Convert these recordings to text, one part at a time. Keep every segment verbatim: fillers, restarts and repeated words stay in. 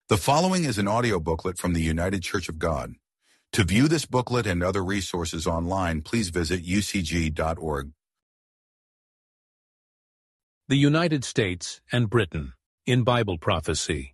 The following is an audio booklet from the United Church of God. To view this booklet and other resources online, please visit u c g dot org. The United States and Britain in Bible Prophecy.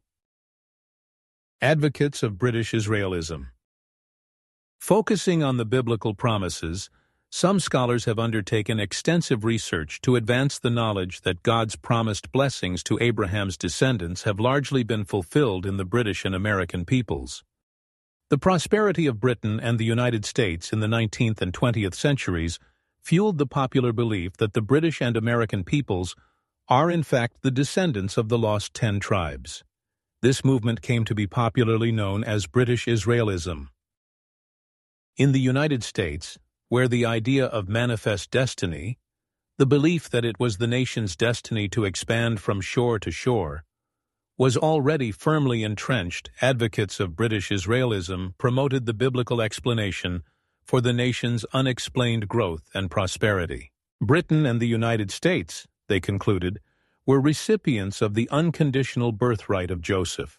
Advocates of British Israelism. Focusing on the biblical promises, some scholars have undertaken extensive research to advance the knowledge that God's promised blessings to Abraham's descendants have largely been fulfilled in the British and American peoples. The prosperity of Britain and the United States in the nineteenth and twentieth centuries fueled the popular belief that the British and American peoples are in fact the descendants of the lost ten tribes. This movement came to be popularly known as British Israelism. In the United States, where the idea of manifest destiny, the belief that it was the nation's destiny to expand from shore to shore, was already firmly entrenched, advocates of British Israelism promoted the biblical explanation for the nation's unexplained growth and prosperity. Britain and the United States, they concluded, were recipients of the unconditional birthright of Joseph.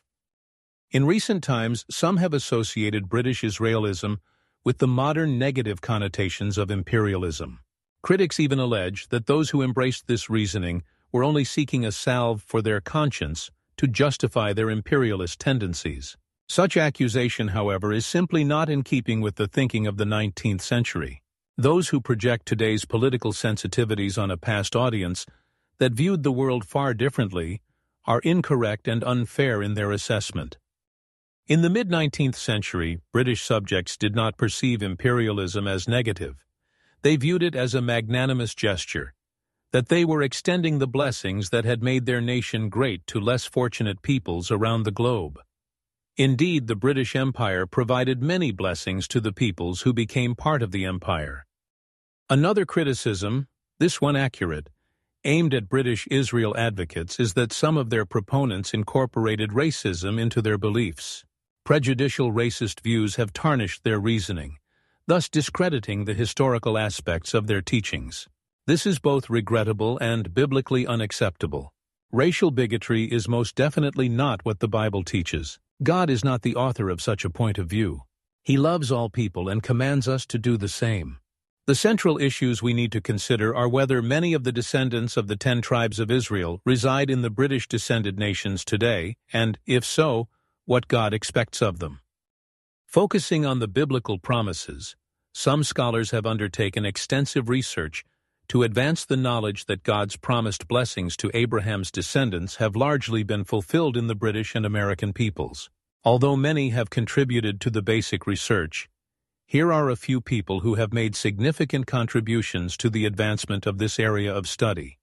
In recent times, some have associated British Israelism with the modern negative connotations of imperialism. Critics even allege that those who embraced this reasoning were only seeking a salve for their conscience to justify their imperialist tendencies. Such accusation, however, is simply not in keeping with the thinking of the nineteenth century. Those who project today's political sensitivities on a past audience that viewed the world far differently are incorrect and unfair in their assessment. In the mid-nineteenth century, British subjects did not perceive imperialism as negative. They viewed it as a magnanimous gesture, that they were extending the blessings that had made their nation great to less fortunate peoples around the globe. Indeed, the British Empire provided many blessings to the peoples who became part of the empire. Another criticism, this one accurate, aimed at British Israel advocates is that some of their proponents incorporated racism into their beliefs. Prejudicial racist views have tarnished their reasoning, thus discrediting the historical aspects of their teachings. This is both regrettable and biblically unacceptable. Racial bigotry is most definitely not what the Bible teaches. God is not the author of such a point of view. He loves all people and commands us to do the same. The central issues we need to consider are whether many of the descendants of the ten tribes of Israel reside in the British-descended nations today, and, if so, what God expects of them. Focusing on the biblical promises, some scholars have undertaken extensive research to advance the knowledge that God's promised blessings to Abraham's descendants have largely been fulfilled in the British and American peoples. Although many have contributed to the basic research, here are a few people who have made significant contributions to the advancement of this area of study.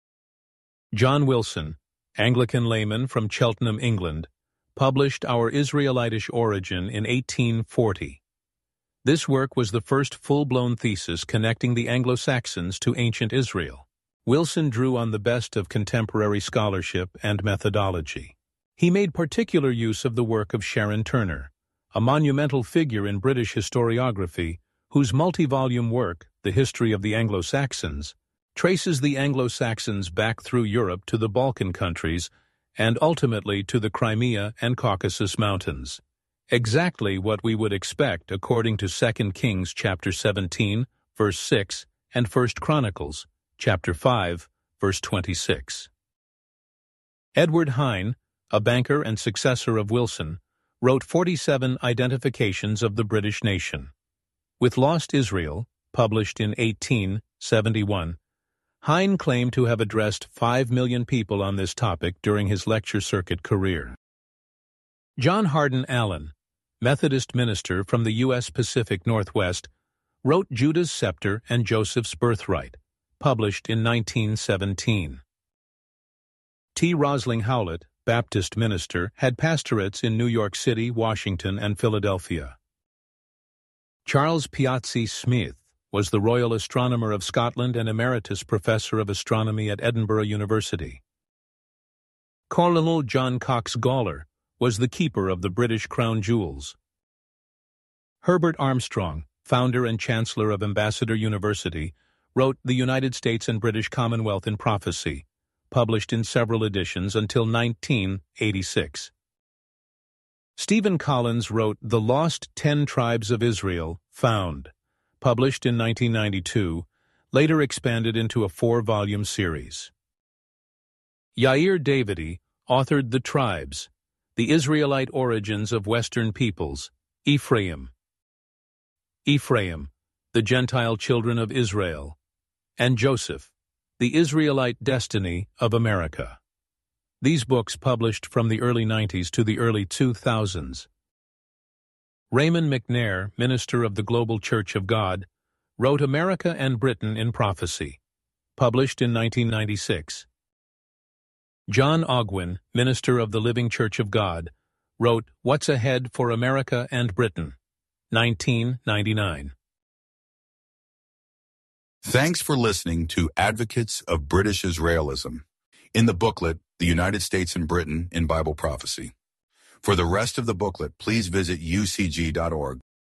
John Wilson, Anglican layman from Cheltenham, England, published Our Israelitish Origin in eighteen forty. This work was the first full-blown thesis connecting the Anglo-Saxons to ancient Israel. Wilson drew on the best of contemporary scholarship and methodology. He made particular use of the work of Sharon Turner, a monumental figure in British historiography whose multi-volume work, The History of the Anglo-Saxons, traces the Anglo-Saxons back through Europe to the Balkan countries and ultimately to the Crimea and Caucasus Mountains. Exactly what we would expect according to Second Kings chapter seventeen, verse six, and First Chronicles chapter five, verse twenty-six. Edward Hine, a banker and successor of Wilson, wrote forty-seven identifications of the British nation. With Lost Israel, published in eighteen seventy-one, Hine claimed to have addressed five million people on this topic during his lecture circuit career. John Hardin Allen, Methodist minister from the U S Pacific Northwest, wrote Judah's Scepter and Joseph's Birthright, published in nineteen seventeen. T. Rosling Howlett, Baptist minister, had pastorates in New York City, Washington, and Philadelphia. Charles Piazzi Smith was the Royal Astronomer of Scotland and Emeritus Professor of Astronomy at Edinburgh University. Colonel John Cox Gawler was the keeper of the British Crown Jewels. Herbert Armstrong, founder and chancellor of Ambassador University, wrote The United States and British Commonwealth in Prophecy, published in several editions until nineteen eighty-six. Stephen Collins wrote The Lost Ten Tribes of Israel, Found, published in nineteen ninety-two, later expanded into a four-volume series. Yair Davidi authored The Tribes, The Israelite Origins of Western Peoples, Ephraim. Ephraim, The Gentile Children of Israel, and Joseph, The Israelite Destiny of America. These books published from the early nineties to the early two thousands. Raymond McNair, minister of the Global Church of God, wrote America and Britain in Prophecy, published in nineteen ninety-six. John Ogwin, minister of the Living Church of God, wrote What's Ahead for America and Britain, nineteen ninety-nine. Thanks for listening to Advocates of British Israelism, in the booklet, The United States and Britain in Bible Prophecy. For the rest of the booklet, please visit U C G dot org.